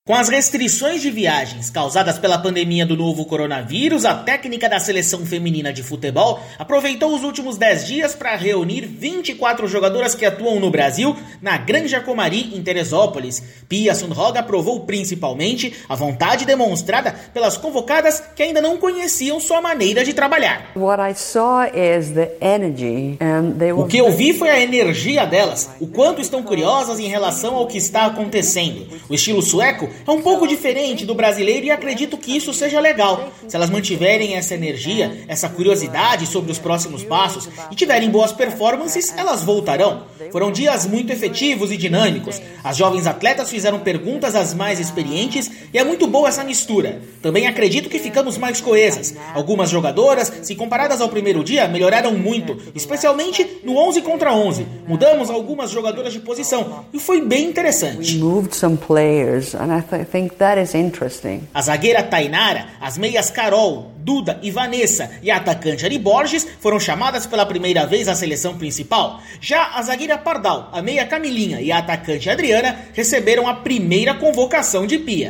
Com as restrições de viagens causadas pela pandemia do novo coronavírus, a técnica da seleção feminina de futebol aproveitou os últimos 10 dias para reunir 24 jogadoras que atuam no Brasil na Granja Comari, em Teresópolis. Pia Sundhage aprovou principalmente a vontade demonstrada pelas convocadas que ainda não conheciam sua maneira de trabalhar. O que eu vi foi a energia delas, o quanto estão curiosas em relação ao que está acontecendo. O estilo sueco é um pouco diferente do brasileiro e acredito que isso seja legal. Se elas mantiverem essa energia, essa curiosidade sobre os próximos passos e tiverem boas performances, elas voltarão. Foram dias muito efetivos e dinâmicos. As jovens atletas fizeram perguntas às mais experientes e é muito boa essa mistura. Também acredito que ficamos mais coesas. Algumas jogadoras, se comparadas ao primeiro dia, melhoraram muito, especialmente no 11 contra 11. Mudamos algumas jogadoras de posição e foi bem interessante. A zagueira Tainara, as meias Carol, Duda e Vanessa e a atacante Ari Borges foram chamadas pela primeira vez à seleção principal. Já a zagueira Pardal, a meia Camilinha e a atacante Adriana receberam a primeira convocação de Pia.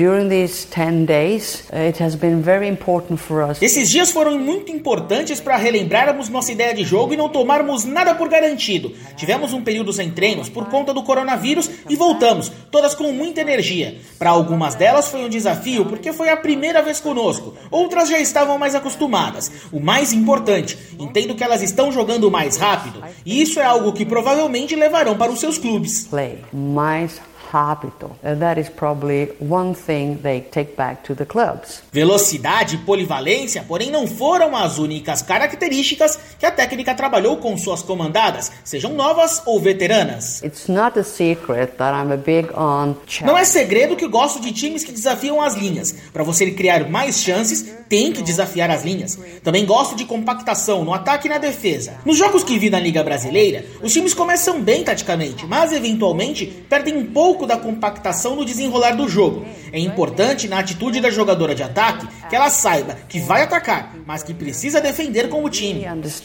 Esses dias foram muito importantes para relembrarmos nossa ideia de jogo e não tomarmos nada por garantido. Tivemos um período sem treinos por conta do coronavírus e voltamos, todas com muita energia. Para algumas delas foi um desafio porque foi a primeira vez conosco, outras já estavam mais acostumadas. O mais importante, entendo que elas estão jogando mais rápido e isso é algo que provavelmente levarão para os seus clubes. Mais rápido. That is probably one thing they take back to the clubs. Velocidade e polivalência, porém, não foram as únicas características que a técnica trabalhou com suas comandadas, sejam novas ou veteranas. It's not a secret that I'm a big on challenge. Não é segredo que gosto de times que desafiam as linhas. Para você criar mais chances, tem que desafiar as linhas. Também gosto de compactação no ataque e na defesa. Nos jogos que vi na Liga Brasileira, os times começam bem taticamente, mas eventualmente perdem um pouco da compactação no desenrolar do jogo. É importante na atitude da jogadora de ataque que ela saiba que vai atacar, mas que precisa defender como time.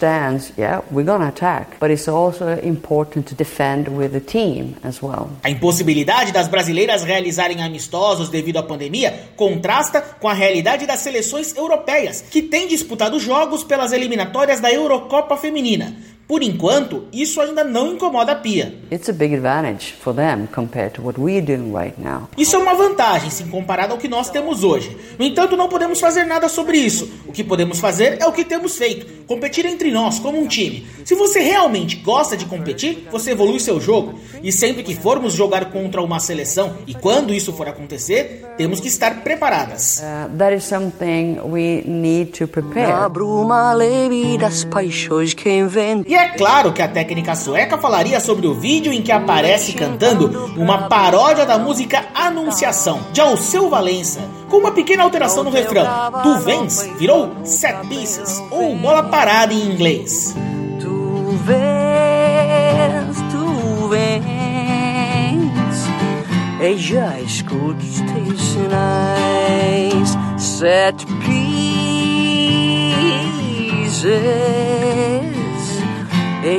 A impossibilidade das brasileiras realizarem amistosos devido à pandemia contrasta com a realidade das seleções europeias, que têm disputado jogos pelas eliminatórias da Eurocopa Feminina. Por enquanto, isso ainda não incomoda a Pia. Isso é uma vantagem, se comparado ao que nós temos hoje. No entanto, não podemos fazer nada sobre isso. O que podemos fazer é o que temos feito, competir entre nós como um time. Se você realmente gosta de competir, você evolui seu jogo. E sempre que formos jogar contra uma seleção, e quando isso for acontecer, temos que estar preparadas. That is something we need to prepare. E é claro que a técnica sueca falaria sobre o vídeo em que aparece cantando uma paródia da música Anunciação, de Alceu Valença, com uma pequena alteração no refrão. Tu vens virou set pieces, ou bola parada em inglês. Tu vens, e já escuto os teus sinais, set pieces. I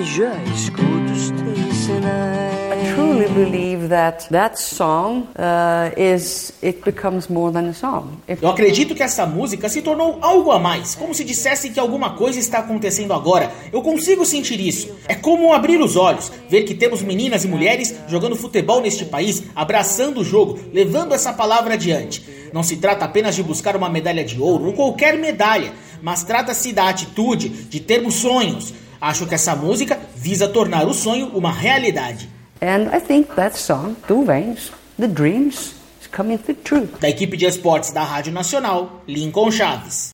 truly believe that song becomes more than a song. Eu acredito que essa música se tornou algo a mais, como se dissesse que alguma coisa está acontecendo agora. Eu consigo sentir isso. É como abrir os olhos, ver que temos meninas e mulheres jogando futebol neste país, abraçando o jogo, levando essa palavra adiante. Não se trata apenas de buscar uma medalha de ouro ou qualquer medalha, mas trata-se da atitude, de termos sonhos. Acho que essa música visa tornar o sonho uma realidade. And I think that song, Tu Vens, the dreams, is coming true. Da equipe de esportes da Rádio Nacional, Lincoln Chaves.